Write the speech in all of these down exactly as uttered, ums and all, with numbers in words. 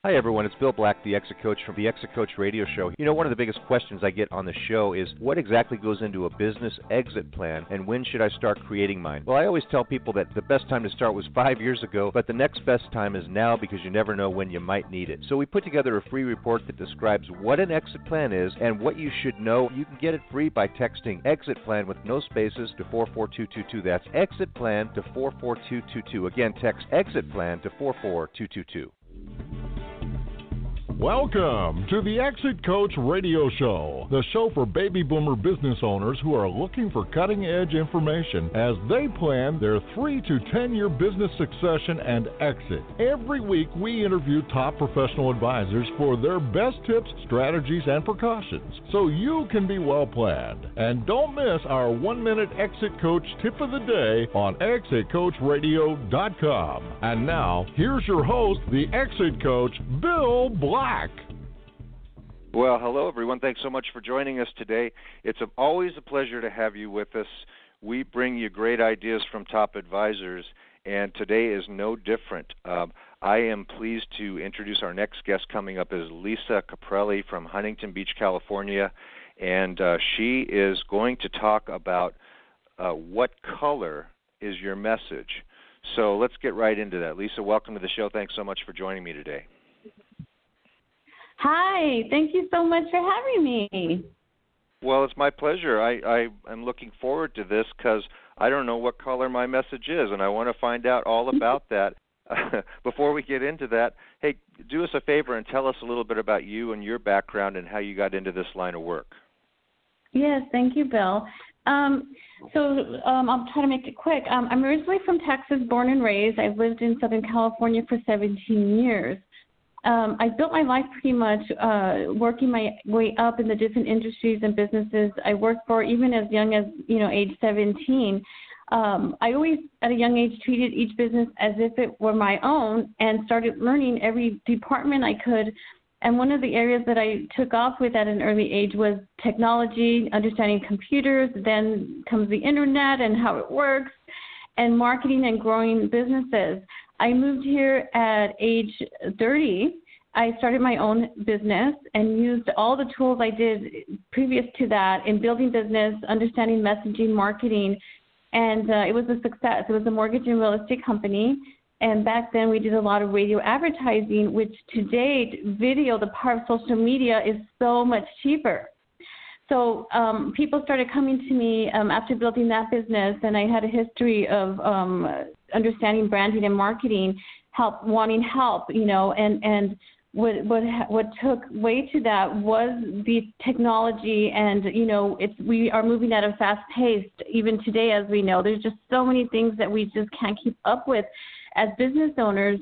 Hi, everyone. It's Bill Black, the Exit Coach from the Exit Coach Radio Show. You know, one of the biggest questions I get on the show is what exactly goes into a business exit plan and when should I start creating mine? Well, I always tell people that the best time to start was five years ago, but the next best time is now because you never know when you might need it. So we put together a free report that describes what an exit plan is and what you should know. You can get it free by texting exit plan with no spaces to four four two two two. That's exit plan to four four two two two. Again, text exit plan to four four two two two. Welcome to the Exit Coach Radio Show, the show for baby boomer business owners who are looking for cutting-edge information as they plan their three to ten-year business succession and exit. Every week, we interview top professional advisors for their best tips, strategies, and precautions, so you can be well-planned. And don't miss our one-minute Exit Coach tip of the day on exit coach radio dot com. And now, here's your host, the Exit Coach, Bill Black. Well, hello, everyone. Thanks so much for joining us today. It's a, always a pleasure to have you with us. We bring you great ideas from top advisors, and today is no different. Um, I am pleased to introduce our next guest coming up is Lisa Caprelli from Huntington Beach, California, and uh, she is going to talk about uh, what color is your message. So let's get right into that. Lisa, welcome to the show. Thanks so much for joining me today. Hi, thank you so much for having me. Well, it's my pleasure. I, I, I'm looking forward to this because I don't know what color my message is, and I want to find out all about that. Before we get into that, hey, do us a favor and tell us a little bit about you and your background and how you got into this line of work. Yes, thank you, Bill. Um, so um, I'll try to make it quick. Um, I'm originally from Texas, born and raised. I've lived in Southern California for seventeen years. Um, I built my life pretty much uh, working my way up in the different industries and businesses I worked for, even as young as, you know, age seventeen. Um, I always, at a young age, treated each business as if it were my own and started learning every department I could. And one of the areas that I took off with at an early age was technology, understanding computers. Then comes the internet and how it works, and marketing and growing businesses. I moved here at age thirty. I started my own business and used all the tools I did previous to that in building business, understanding messaging, marketing, and uh, it was a success. It was a mortgage and real estate company, and back then we did a lot of radio advertising, which to date, video, the power of social media, is so much cheaper. So um, people started coming to me um, after building that business, and I had a history of um, understanding branding and marketing, help, wanting help, you know, and, and what, what what took way to that was the technology, and, you know, it's we are moving at a fast pace, even today, as we know. There's just so many things that we just can't keep up with as business owners.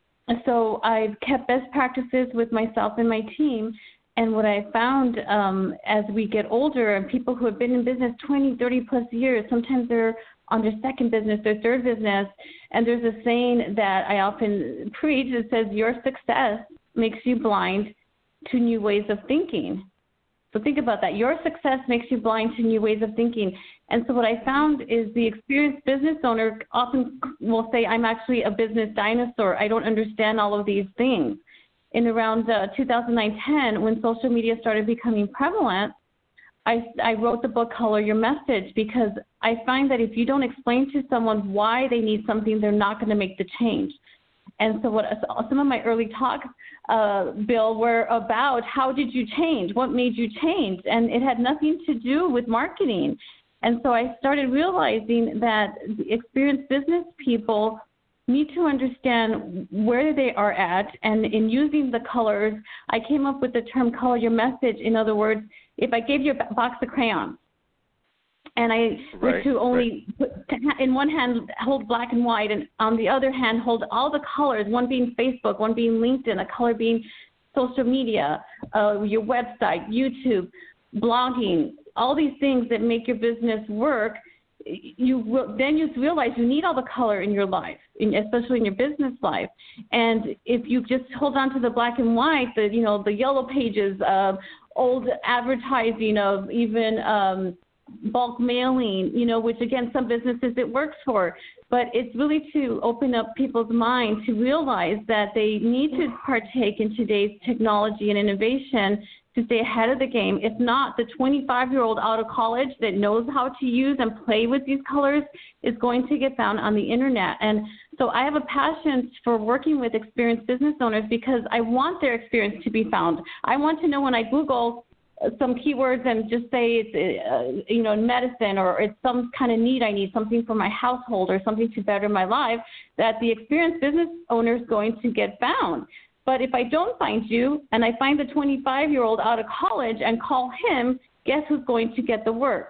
So I've kept best practices with myself and my team. And what I found um, as we get older, and people who have been in business twenty, thirty plus years, sometimes they're on their second business, their third business, and there's a saying that I often preach that says, your success makes you blind to new ways of thinking. So think about that. Your success makes you blind to new ways of thinking. And so what I found is the experienced business owner often will say, I'm actually a business dinosaur. I don't understand all of these things. In around uh, two thousand nine ten, when social media started becoming prevalent, I, I wrote the book, Color Your Message, because I find that if you don't explain to someone why they need something, they're not going to make the change. And so what some of my early talks, uh, Bill, were about how did you change? What made you change? And it had nothing to do with marketing. And so I started realizing that experienced business people need to understand where they are at, and in using the colors, I came up with the term color your message. In other words, if I gave you a box of crayons, and I were right, to only right. put, in one hand hold black and white, and on the other hand hold all the colors, one being Facebook, one being LinkedIn, a color being social media, uh, your website, YouTube, blogging, all these things that make your business work, you will, then you realize you need all the color in your life, in, especially in your business life. And if you just hold on to the black and white, the you know the yellow pages of old advertising of even um, bulk mailing, you know, which again, some businesses it works for, but it's really to open up people's mind to realize that they need to partake in today's technology and innovation to stay ahead of the game. If not, the twenty-five-year-old out of college that knows how to use and play with these colors is going to get found on the internet. And so I have a passion for working with experienced business owners because I want their experience to be found. I want to know when I Google some keywords and just say it's, uh, you know, medicine or it's some kind of need I need, something for my household or something to better my life, that the experienced business owner is going to get found. But if I don't find you and I find the twenty-five-year-old out of college and call him, guess who's going to get the work?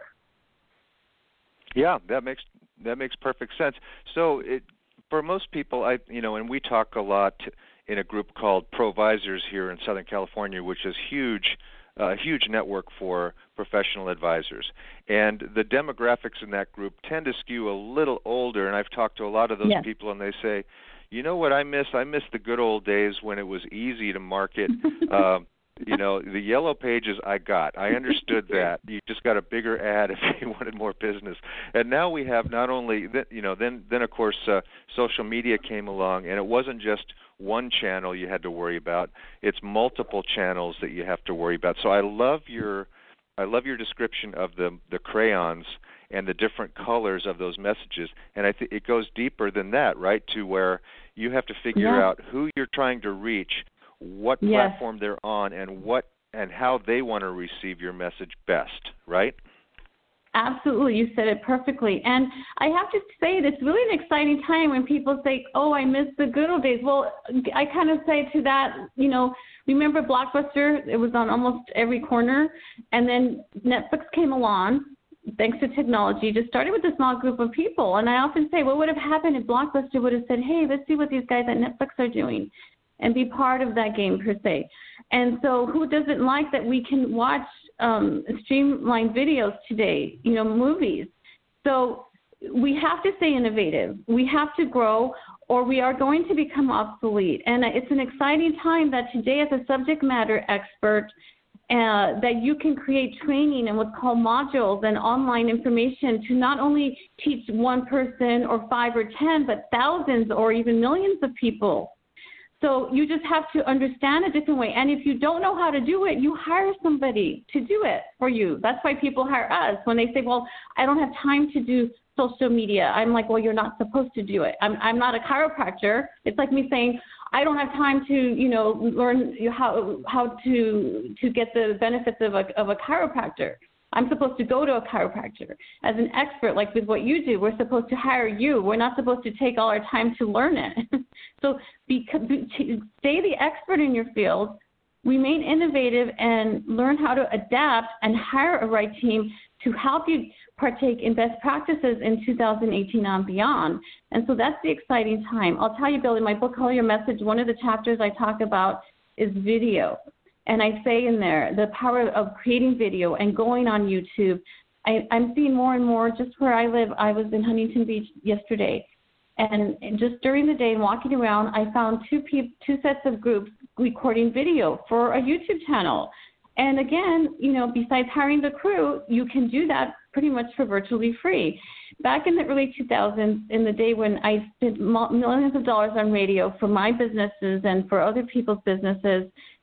Yeah, that makes that makes perfect sense. So it, for most people, I you know, and we talk a lot in a group called Provisors here in Southern California, which is huge, a uh, huge network for professional advisors. And the demographics in that group tend to skew a little older, and I've talked to a lot of those yes. people, and they say, you know what I miss? I miss the good old days when it was easy to market. uh, you know, the yellow pages I got. I understood that. You just got a bigger ad if you wanted more business. And now we have not only, th- you know, then, then of course, uh, social media came along, and it wasn't just one channel you had to worry about. It's multiple channels that you have to worry about. So I love your, I love your description of the the crayons and the different colors of those messages. And I think it goes deeper than that, right, to where you have to figure yeah. out who you're trying to reach, what yes. platform they're on, and what and how they want to receive your message best, right? Absolutely. You said it perfectly. And I have to say, it's really an exciting time when people say, oh, I miss the good old days. Well, I kind of say to that, you know, remember Blockbuster? It was on almost every corner. And then Netflix came along. Thanks to technology, just started with a small group of people. And I often say, what would have happened if Blockbuster would have said, hey, let's see what these guys at Netflix are doing and be part of that game per se. And so who doesn't like that we can watch um, streamlined videos today, you know, movies. So we have to stay innovative. We have to grow or we are going to become obsolete. And it's an exciting time that today as a subject matter expert, Uh, that you can create training and what's called modules and online information to not only teach one person or five or ten, but thousands or even millions of people. So you just have to understand a different way. And if you don't know how to do it, you hire somebody to do it for you. That's why people hire us. When they say, well, I don't have time to do social media, I'm like, well, you're not supposed to do it. I'm, I'm not a chiropractor. It's like me saying, I don't have time to, you know, learn how how to to get the benefits of a of a chiropractor. I'm supposed to go to a chiropractor. As an expert, like with what you do, we're supposed to hire you. We're not supposed to take all our time to learn it. So be, be, stay the expert in your field, remain innovative, and learn how to adapt and hire a right team to help you partake in best practices in two thousand eighteen and beyond. And so that's the exciting time. I'll tell you, Bill, in my book, Color Your Message, one of the chapters I talk about is video. And I say in there, the power of creating video and going on YouTube. I, I'm seeing more and more just where I live. I was in Huntington Beach yesterday. And just during the day and walking around, I found two pe- two sets of groups recording video for a YouTube channel. And again, you know, besides hiring the crew, you can do that pretty much for virtually free. Back in the early two thousands, in the day when I spent millions of dollars on radio for my businesses and for other people's businesses,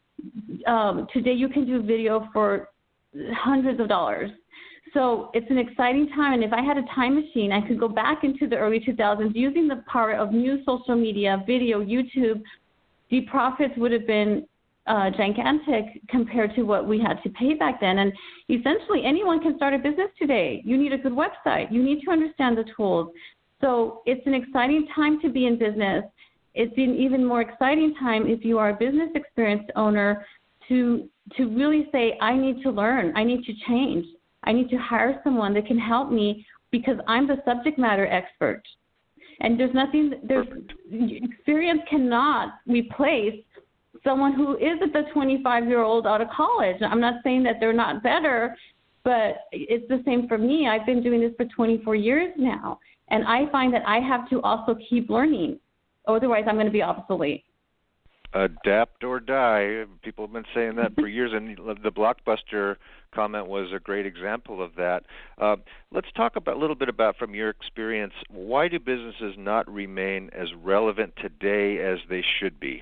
um, today you can do video for hundreds of dollars. So it's an exciting time. And if I had a time machine, I could go back into the early two thousands using the power of new social media, video, YouTube. The profits would have been Uh, gigantic compared to what we had to pay back then. And essentially anyone can start a business today. You need a good website. You need to understand the tools. So it's an exciting time to be in business. It's an even more exciting time if you are a business experienced owner to to really say, I need to learn. I need to change. I need to hire someone that can help me because I'm the subject matter expert. And there's nothing, there's experience cannot replace someone who is at the twenty-five-year-old out of college. I'm not saying that they're not better, but it's the same for me. I've been doing this for twenty-four years now, and I find that I have to also keep learning. Otherwise, I'm going to be obsolete. Adapt or die. People have been saying that for years, and the Blockbuster comment was a great example of that. Uh, let's talk about a little bit about, from your experience, why do businesses not remain as relevant today as they should be?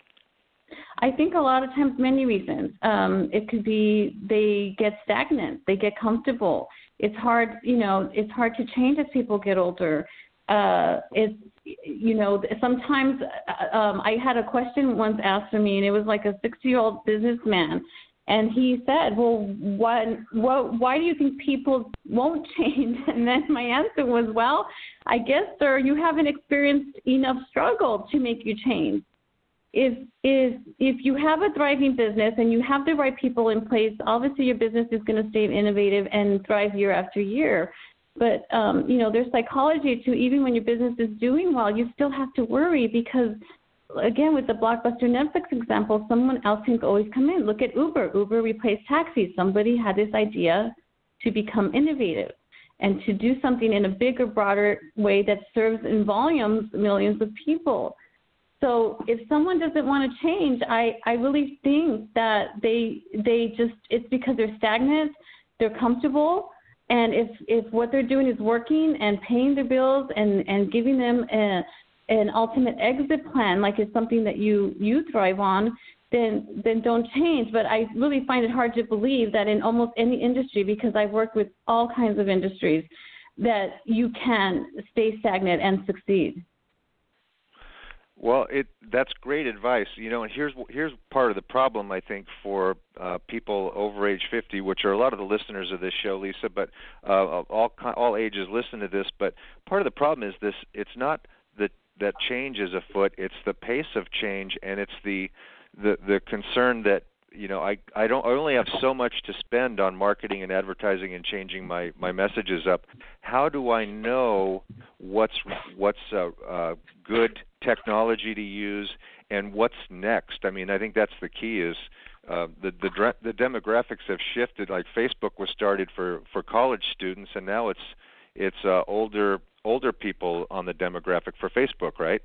I think a lot of times many reasons. Um, it could be they get stagnant, they get comfortable. It's hard, you know, it's hard to change as people get older. Uh, it's, you know, sometimes um, I had a question once asked for me, and it was like a sixty-year-old businessman, and he said, well, what, what, why do you think people won't change? And then my answer was, well, I guess, sir, you haven't experienced enough struggle to make you change. If, if, if you have a thriving business and you have the right people in place, obviously your business is going to stay innovative and thrive year after year. But, um, you know, there's psychology to even when your business is doing well, you still have to worry because, again, with the Blockbuster Netflix example, someone else can always come in. Look at Uber. Uber replaced taxis. Somebody had this idea to become innovative and to do something in a bigger, broader way that serves in volumes millions of people. So if someone doesn't want to change, I, I really think that they they just, it's because they're stagnant, they're comfortable, and if, if what they're doing is working and paying their bills and, and giving them a, an ultimate exit plan, like it's something that you, you thrive on, then then don't change. But I really find it hard to believe that in almost any industry, because I've worked with all kinds of industries, that you can stay stagnant and succeed. Well, it that's great advice. You know, and here's here's part of the problem, I think, for uh, people over age fifty, which are a lot of the listeners of this show, Lisa, but uh, all all ages listen to this. But part of the problem is this: it's not that that change is afoot; it's the pace of change, and it's the the the concern that, you know, I, I don't I only have so much to spend on marketing and advertising and changing my, my messages up. How do I know what's what's uh, uh, good technology to use and what's next? I mean, I think that's the key. Is uh, the the the demographics have shifted. Like Facebook was started for, for college students, and now it's it's uh, older older people on the demographic for Facebook, right?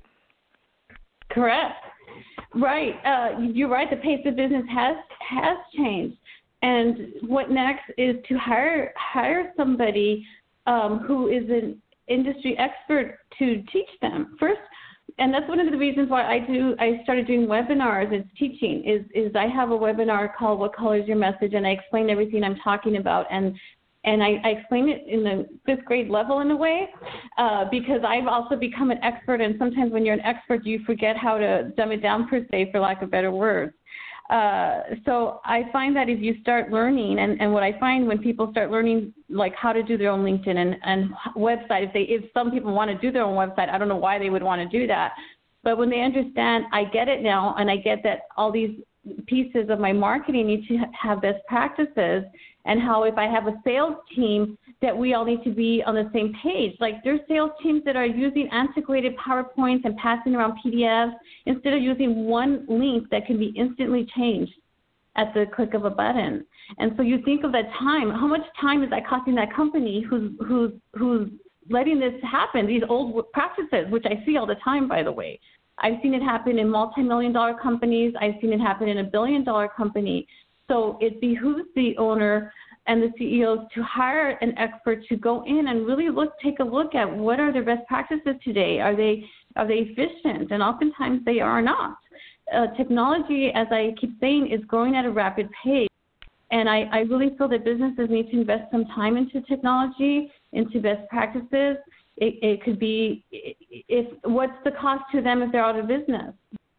Correct. Right. Uh, you're right. The pace of business has has changed, and what next is to hire hire somebody um, who is an industry expert to teach them first. And that's one of the reasons why I do. I started doing webinars and teaching. Is is I have a webinar called "What Color Is Your Message?" and I explain everything I'm talking about, and and I, I explain it in the fifth grade level in a way, uh, because I've also become an expert. And sometimes when you're an expert, you forget how to dumb it down, per se, for lack of better words. Uh, so I find that if you start learning, and, and what I find when people start learning, like how to do their own LinkedIn and, and website, if they, if some people want to do their own website, I don't know why they would want to do that. But when they understand, I get it now, and I get that all these pieces of my marketing need to have best practices, and how if I have a sales team, that we all need to be on the same page. Like there's sales teams that are using antiquated PowerPoints and passing around P D Fs instead of using one link that can be instantly changed at the click of a button. And so you think of that time, how much time is that costing that company who's who's who's letting this happen, these old practices, which I see all the time, by the way. I've seen it happen in multi-million dollar companies. I've seen it happen in a billion dollar company. So it behooves the owner and the C E Os to hire an expert to go in and really look, take a look at what are their best practices today. Are they are they efficient? And oftentimes they are not. Uh, technology, as I keep saying, is growing at a rapid pace. And I, I really feel that businesses need to invest some time into technology, into best practices. It, it could be, if what's the cost to them if they're out of business?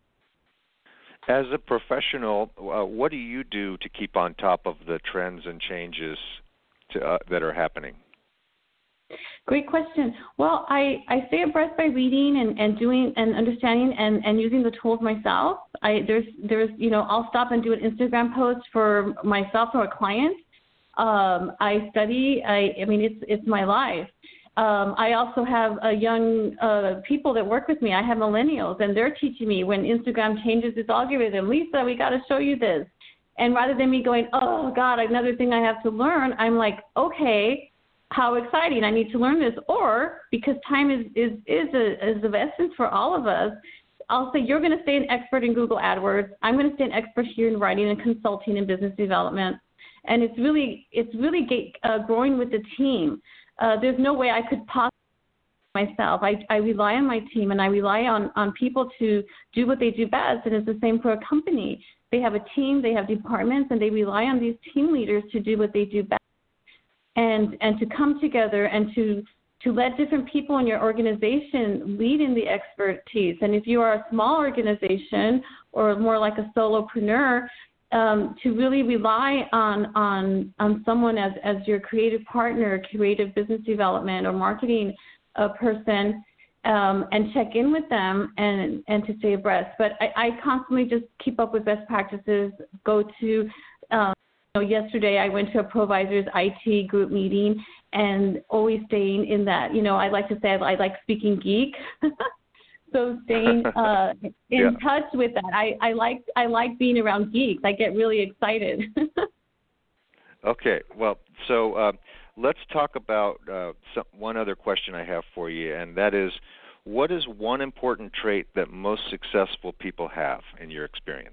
As a professional, uh, what do you do to keep on top of the trends and changes to, uh, that are happening? Great question. Well, I, I stay abreast by reading and, and doing and understanding and, and using the tools myself. I there's there's you know I'll stop and do an Instagram post for myself or a client. Um, I study. I I mean it's it's my life. Um, I also have a young uh, people that work with me. I have millennials, and they're teaching me when Instagram changes its algorithm. Lisa, we got to show you this. And rather than me going, oh, God, another thing I have to learn, I'm like, okay, how exciting. I need to learn this. Or because time is, is, is, a, is of essence for all of us, I'll say you're going to stay an expert in Google AdWords. I'm going to stay an expert here in writing and consulting and business development. And it's really, it's really get, uh, growing with the team. Uh, there's no way I could possibly myself. I, I rely on my team, and I rely on, on people to do what they do best, and it's the same for a company. They have a team, they have departments, and they rely on these team leaders to do what they do best, and and to come together and to, to let different people in your organization lead in the expertise. And if you are a small organization or more like a solopreneur, um, to really rely on on on someone as, as your creative partner, creative business development or marketing a person, um, and check in with them and and to stay abreast. But I, I constantly just keep up with best practices, go to, um, you know, yesterday I went to a Provisors I T group meeting and always staying in that, you know, I like to say I, I like speaking geek. So staying uh, in yeah. touch with that. I, I like I like being around geeks. I get really excited. Okay, well, so uh, let's talk about uh, some, one other question I have for you, and that is, what is one important trait that most successful people have in your experience?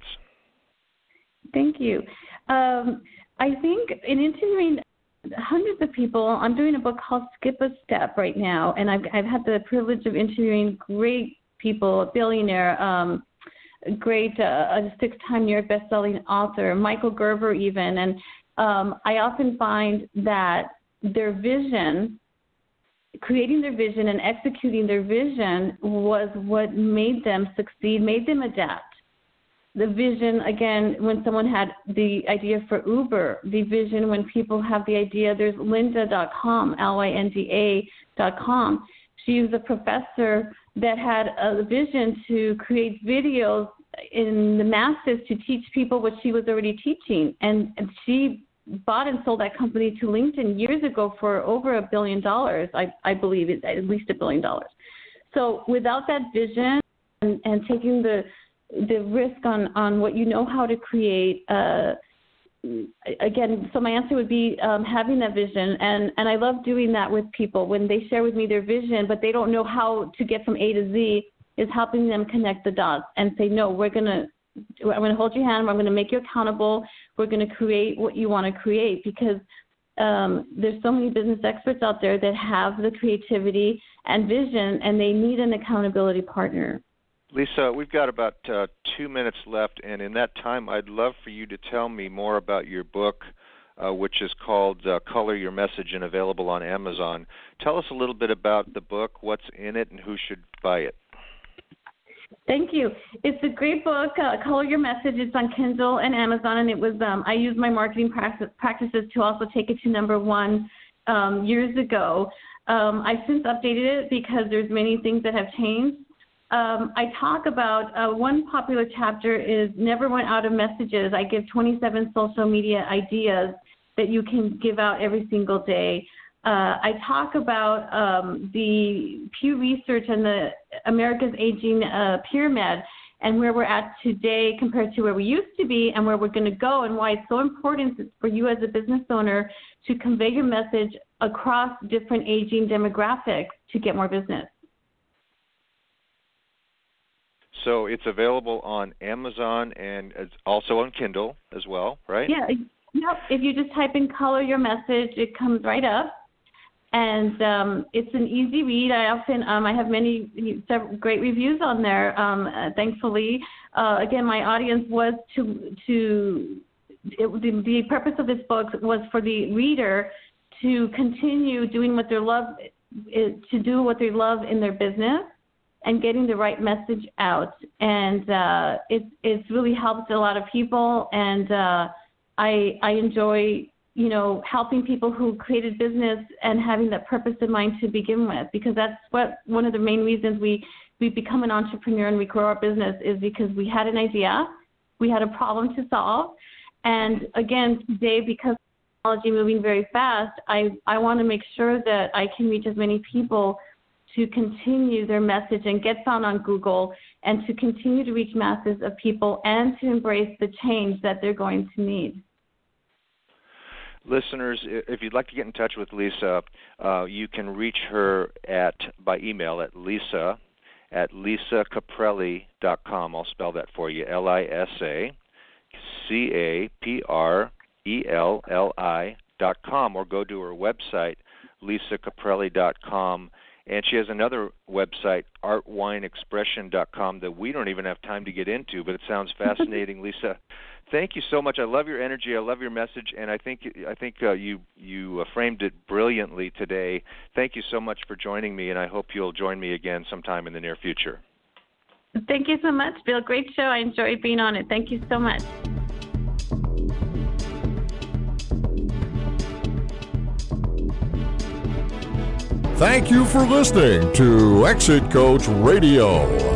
Thank you. Um, I think in interviewing hundreds of people, I'm doing a book called Skip a Step right now, and I've, I've had the privilege of interviewing great people, a billionaire, um, great, uh, a six-time New York best-selling author, Michael Gerber even, and um, I often find that their vision, creating their vision and executing their vision was what made them succeed, made them adapt. The vision, again, when someone had the idea for Uber, the vision when people have the idea, there's lynda dot com, L Y N D A dot com. She was a professor that had a vision to create videos in the masses to teach people what she was already teaching. And, and she bought and sold that company to LinkedIn years ago for over a billion dollars, I, I believe, it's at least a billion dollars. So without that vision and, and taking the the risk on, on what you know how to create, uh, again, so my answer would be um, having that vision. And, and I love doing that with people when they share with me their vision, but they don't know how to get from A to Z, is helping them connect the dots and say, no, we're going to, I'm going to hold your hand. I'm going to make you accountable. We're going to create what you want to create, because um, there's so many business experts out there that have the creativity and vision, and they need an accountability partner. Lisa, we've got about uh, two minutes left, and in that time, I'd love for you to tell me more about your book, uh, which is called uh, Color Your Message and available on Amazon. Tell us a little bit about the book, what's in it, and who should buy it. Thank you. It's a great book, uh, Color Your Message. It's on Kindle and Amazon, and it was um, I used my marketing practice, practices to also take it to number one um, years ago. Um, I've since updated it because there's many things that have changed. Um, I talk about uh, one popular chapter is never run out of messages. I give twenty-seven social media ideas that you can give out every single day. Uh, I talk about um, the Pew Research and the America's Aging uh, Pyramid and where we're at today compared to where we used to be and where we're going to go, and why it's so important for you as a business owner to convey your message across different aging demographics to get more business. So it's available on Amazon and it's also on Kindle as well, right? Yeah. Yep. If you just type in Color Your Message, it comes right up. And um, it's an easy read. I often, um, I have many several great reviews on there, um, uh, thankfully. Uh, again, my audience was to, to it, the, the purpose of this book was for the reader to continue doing what they love, to do what they love in their business, and getting the right message out. And uh, it's it's really helped a lot of people, and uh, I I enjoy, you know, helping people who created business and having that purpose in mind to begin with, because that's what one of the main reasons we, we become an entrepreneur and we grow our business is because we had an idea, we had a problem to solve, and again, today, because technology moving very fast, I, I want to make sure that I can reach as many people to continue their message and get found on Google, and to continue to reach masses of people and to embrace the change that they're going to need. Listeners, if you'd like to get in touch with Lisa, uh, you can reach her at by email at Lisa at lisa caprelli dot com. I'll spell that for you, L I S A C A P R E L L I dot com, or go to her website, lisa caprelli dot com. And she has another website, art wine expression dot com, that we don't even have time to get into, but it sounds fascinating. Lisa, thank you so much. I love your energy. I love your message, and I think I think uh, you you uh, framed it brilliantly today. Thank you so much for joining me, and I hope you'll join me again sometime in the near future. Thank you so much, Bill. Great show. I enjoyed being on it. Thank you so much. Thank you for listening to Exit Coach Radio.